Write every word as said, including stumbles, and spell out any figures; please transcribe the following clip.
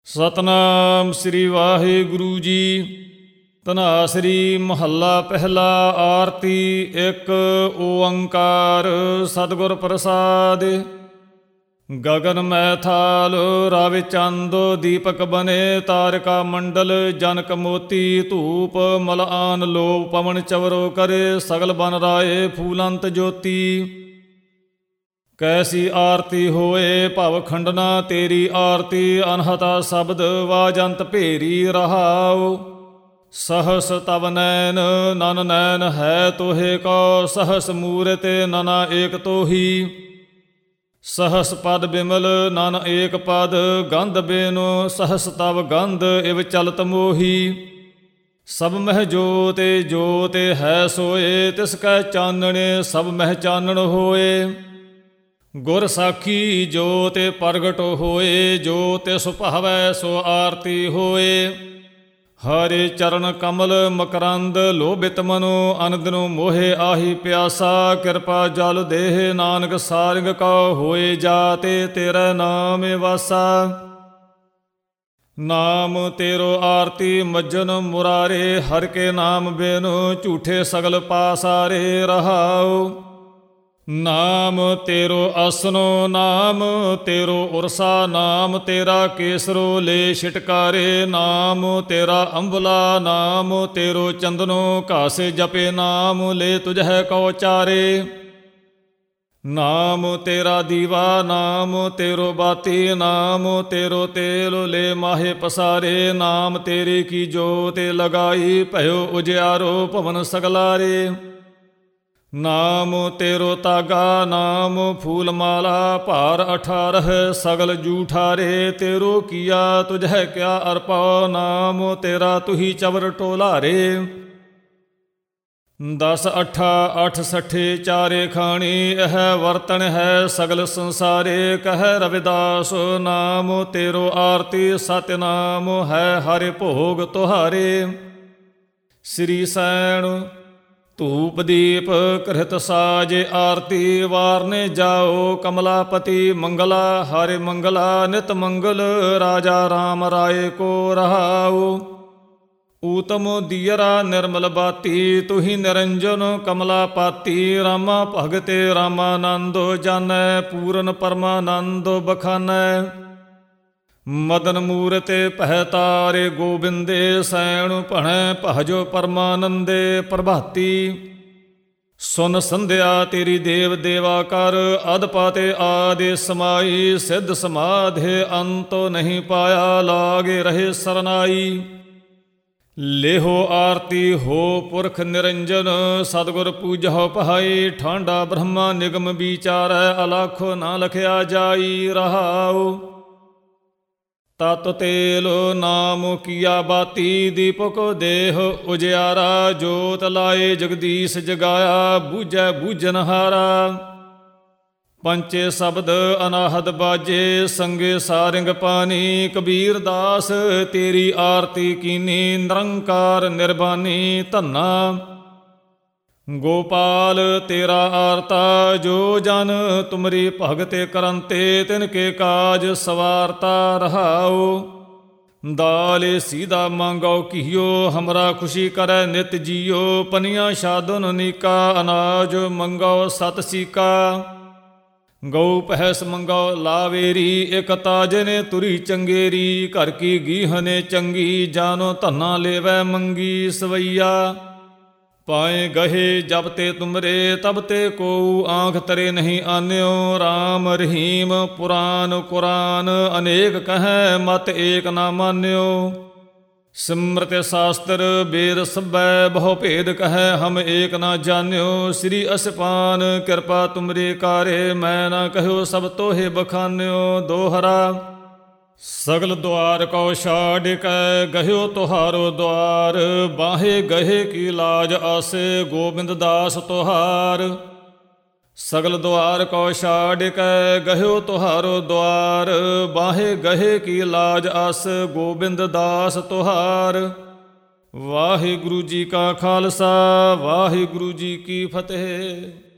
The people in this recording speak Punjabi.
ਸਤਨਾਮ ਸ੍ਰੀ ਵਾਹਿਗੁਰੂ ਜੀ। ਧਨਾਸਰੀ ਮਹੱਲਾ ਪਹਿਲਾ। ਆਰਤੀ ਇੱਕ ਓੰਕਾਰ ਸਤਿਗੁਰ ਪ੍ਰਸਾਦਿ। ਗਗਨ ਮੈਥਾਲ ਰਾਵਿ ਚੰਦ ਦੀਪਕ ਬਨੇ ਤਾਰਿਕਾ ਮੰਡਲ ਜਨਕ ਮੋਤੀ ਧੂਪ ਮਲਆਨ ਲੋਭ ਪਵਨ ਚਵਰੋ ਕਰੇ ਸਗਲ ਬਨ ਰਾਏ ਫੂਲੰਤ ਜੋਤੀ। ਕੈਸੀ ਆਰਤੀ ਹੋਏ ਭਵ ਖੰਡਨਾ ਤੇਰੀ ਆਰਤੀ ਅਨਹਤਾ ਸ਼ਬਦ ਵਾਜੰਤ ਭੇਰੀ ਰਹਾਉ। ਸਹਸ ਤਵ ਨੈਨ ਨਨ ਨੈਨ ਹੈ ਤੋਹੇ ਕੋ ਸਹਸ ਮੂਰਤ ਨਨਾ ਏਕ ਤੋਹੀ। ਸਹਸ ਪਦ ਬਿਮਲ ਨਨ ਏਕ ਪਦ ਗੰਧ ਬੇਨੋ ਸਹਸ ਤਵ ਗੰਧ ਇਵ ਚਲਤ ਮੋਹੀ। ਸਭ ਮਹਿ ਜੋਤ ਜੋਤ ਹੈ ਸੋਏ ਤਿਸ ਕੈ ਚਾਨਣੇ ਸਭ ਮਹਿ ਚਾਨਣ ਹੋਏ। ਗੁਰ ਸਾਖੀ ਜੋ ਤੇ ਪ੍ਰਗਟ ਹੋਏ ਜੋ ਤਿਸ ਭਾਵੈ ਸੋ ਆਰਤੀ ਹੋਏ। ਹਰਿ ਚਰਨ ਕਮਲ ਮਕਰੰਦ ਲੋਭਿਤ ਮਨੋ ਅਨਦਿਨੋ ਮੋਹਿ ਆਹੀ ਪਿਆਸਾ। ਕਿਰਪਾ ਜਲ ਦੇਹ ਨਾਨਕ ਸਾਰਿੰਗ ਕਉ ਹੋਏ ਜਾਤੇ ਤੇਰਾ ਨਾਮ ਵਾਸਾ। ਨਾਮ ਤੇਰੋ ਆਰਤੀ ਮੱਜਨ ਮੁਰਾਰੇ ਹਰਿ ਕੇ ਨਾਮ ਬਿਨੁ ਝੂਠੇ ਸਗਲ ਪਾਸਾਰੇ ਰਹਾਉ। ਨਾਮ ਤੇਰੋ ਅਸਨੋ ਨਾਮ ਤੇਰੋ ਉਰਸਾ ਨਾਮ ਤੇਰਾ ਕੇਸਰੋ ਲੈ ਛਿਟਕਾਰੇ। ਨਾਮ ਤੇਰਾ ਅੰਬਲਾ ਨਾਮ ਤੇਰੋ ਚੰਦਨੋ ਘਾਸੇ ਜਪੇ ਨਾਮ ਲੈ ਤੁਝੈ ਕਉ ਚਾਰੇ। ਨਾਮ ਤੇਰਾ ਦੀਵਾ ਨਾਮ ਤੇਰੋ ਬਾਤੀ ਨਾਮ ਤੇਰੋ ਤੇਲ ਲੈ ਮਾਹੇ ਪਸਾਰੇ। ਨਾਮ ਤੇਰੇ ਕੀ ਜੋਤ ਲਗਾਈ ਭਇਓ ਉਜਿਆਰੋ ਭਵਨ ਸਗਲਾਰੇ। ਨਾਮ ਤੇਰੋ ਤਾਗਾ ਨਾਮ ਫੂਲ ਮਾਲਾ ਭਾਰ ਅਠਾਰਹ ਸਗਲ ਜੂਠਾਰੇ। ਤੇਰੋ ਕੀਆ ਤੁਝੈ ਕਿਆ ਅਰਪਉ ਨਾਮ ਤੇਰਾ ਤੁਹੀ ਚਵਰ ਟੋਲਾਰੇ। ਦਸ ਅਠਾ ਅੱਠ ਸੱਠੇ ਚਾਰੇ ਖਾਣੀ ਇਹ ਵਰਤਨ ਹੈ ਸਗਲ ਸੰਸਾਰੇ। ਕਹਿ ਰਵਿਦਾਸ ਨਾਮ ਤੇਰੋ ਆਰਤੀ ਸਤਿ ਨਾਮ ਹੈ ਹਰਿ ਭੋਗ ਤੁਹਾਰੇ। ਸ੍ਰੀ ਸੈਣ ਧੂਪ ਦੀਪ ਕ੍ਰਿਤ ਸਾਜ ਆਰਤੀ ਵਾਰਨੇ ਜਾਓ ਕਮਲਾਪਤੀ ਮੰਗਲਾ। ਹਰਿ ਮੰਗਲਾ ਨਿਤ ਮੰਗਲ ਰਾਜਾ ਰਾਮ ਰਾਏ ਕੋ ਰਹਾਉ। ਊਤਮ ਦੀਅਰਾ ਨਿਰਮਲ ਬਾਤੀ ਤੁਹੀ ਨਿਰੰਜਨ ਕਮਲਾ ਪਾਤੀ। ਰਾਮਾ ਭਗਤੇ ਰਾਮਾਨੰਦੋ ਜਾਨੈ ਪੂਰਨ ਪਰਮਾਨੰਦ ਬਖਾਨੈ। ਮਦਨ ਮੂਰਤੇ ਪਹਿ ਤਾਰੇ ਗੋਬਿੰਦੇ ਸੈਣ ਭਣੈ ਭਜੋ ਪਰਮਾਨੰਦੇ ਪ੍ਰਭਾਤੀ। ਸੁਨ ਸੰਧਿਆ ਤੇਰੀ ਦੇਵ ਦੇਵਾ ਕਰ ਅਦਪਾਤੇ ਆਦਿ ਸਮਾਈ। ਸਿੱਧ ਸਮਾਧੇ ਅੰਤੋ ਨਹੀਂ ਪਾਇਆ ਲਾਗੇ ਰਹੇ ਸਰਨਾਈ। ਲੇਹੋ ਆਰਤੀ ਹੋ ਪੁਰਖ ਨਿਰੰਜਨ ਸਤਿਗੁਰ ਪੂਜਹੁ ਪਹਾਈ। ਠਾਂਡਾ ਬ੍ਰਹਮਾ ਨਿਗਮ ਵਿਚਾਰੈ ਅਲਾਖੋ ਨਾ ਲਖਿਆ ਜਾਈ ਰਹਾਉ। ਤਤ ਤੇਲ ਨਾਮ ਕੀਆ ਬਾਤੀ ਦੀਪਕ ਦੇਹ ਉਜਿਆਰਾ। ਜੋਤ ਲਾਏ ਜਗਦੀਸ਼ ਜਗਾਇਆ ਬੂਝੈ ਬੂਝਨਹਾਰਾ। ਪੰਚੇ ਸ਼ਬਦ ਅਨਾਹਦ ਬਾਜੇ ਸੰਗੇ ਸਾਰਿੰਗ ਪਾਣੀ। ਕਬੀਰ ਦਾਸ ਤੇਰੀ ਆਰਤੀ ਕੀਨੀ ਨਿਰੰਕਾਰ ਨਿਰਬਾਨੀ ਧੰਨਾ। ਗੋਪਾਲ ਤੇਰਾ ਆਰਤਾ ਜੋ ਜਨ ਤੁਮਰੀ ਭਗਤੇ ਕਰੰਤੇ ਤਿਨ ਕੇ ਕਾਜ ਸਵਾਰਤਾ ਰਹਾਉ। ਦਾਲੇ ਸੀਦਾ ਮੰਗੋ ਕੀਓ ਹਮਰਾ ਖੁਸ਼ੀ ਕਰੈ ਨਿਤ ਜੀਓ। ਪਨੀਆਂ ਸਾਧਨ ਨੀਕਾ ਅਨਾਜ ਮੰਗੋ ਸਤ ਸੀਕਾ। ਗਊ ਪਹਿਸ ਮੰਗੋ ਲਾਵੇਰੀ ਇਕ ਤਾਜਨੇ ਤੁਰੀ ਚੰਗੇਰੀ। ਘਰ ਕੀ ਗੀਹਨੇ ਚੰਗੀ ਜਾਨੋ ਧੰਨਾ ਲੇਵੈ ਮੰਗੀ ਸਵਈਆ। ਪਾਏ ਗਹੇ ਜਬ ਤੇ ਤੁਮਰੇ ਤਬ ਤੇ ਕੋ ਆਂਖ ਤਰੇ ਨਹੀਂ ਆਨਿਓ। ਰਾਮ ਰਹੀਮ ਪੁਰਾਨ ਕੁਰਾਨ ਅਨੇਕ ਕਹੈ ਮਤ ਏਕ ਨਾ ਮਾਨਿਓ। ਸਿਮਰਤ ਸ਼ਾਸਤਰ ਵੇਦ ਸਭੈ ਬਹੁ ਭੇਦ ਕਹੈ ਹਮ ਏਕ ਨਾ ਜਾਣਿਓ। ਸ੍ਰੀ ਅਸਪਾਨ ਕਿਰਪਾ ਤੁਮਰੇ ਕਾਰੇ ਮੈਂ ਨਾ ਕਹਿਓ ਸਭ ਤੋਹੇ ਬਖਾਨਿਓ। ਦੋਹਰਾ ਸਗਲ ਦੁਆਰ ਕਉ ਛਾੜ ਕੈ ਗਹਿਓ ਤੁਹਾਰੋ ਦੁਆਰ। ਬਾਹੇ ਗਹੇ ਕੀ ਲਾਜ ਆਸੇ ਗੋਬਿੰਦ ਦਾਸ ਤੁਹਾਰ। ਸਗਲ ਦੁਆਰ ਕਉ ਛਾੜ ਕੈ ਗਹਿਓ ਤੁਹਾਰੋ ਦੁਆਰ। ਬਾਹੇ ਗਹੇ ਕੀ ਲਾਜ ਆਸ ਗੋਬਿੰਦ ਦਾਸ ਤੁਹਾਰ। ਵਾਹਿਗੁਰੂ ਜੀ ਕਾ ਖਾਲਸਾ ਵਾਹਿਗੁਰੂ ਜੀ ਕੀ ਫਤਿਹ।